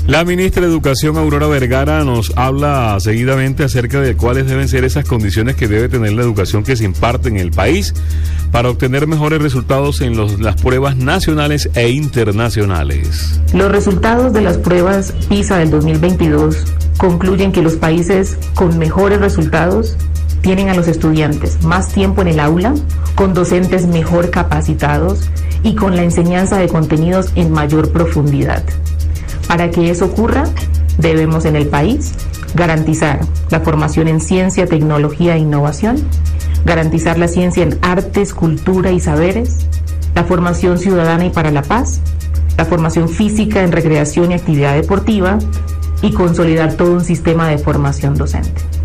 La ministra de Educación, Aurora Vergara, nos habla seguidamente acerca de cuáles deben ser esas condiciones que debe tener la educación que se imparte en el país para obtener mejores resultados en las pruebas nacionales e internacionales. Los resultados de las pruebas PISA del 2022 concluyen que los países con mejores resultados tienen a los estudiantes más tiempo en el aula, con docentes mejor capacitados y con la enseñanza de contenidos en mayor profundidad. Para que eso ocurra, debemos en el país garantizar la formación en ciencia, tecnología e innovación, garantizar la ciencia en artes, cultura y saberes, la formación ciudadana y para la paz, la formación física en recreación y actividad deportiva y consolidar todo un sistema de formación docente.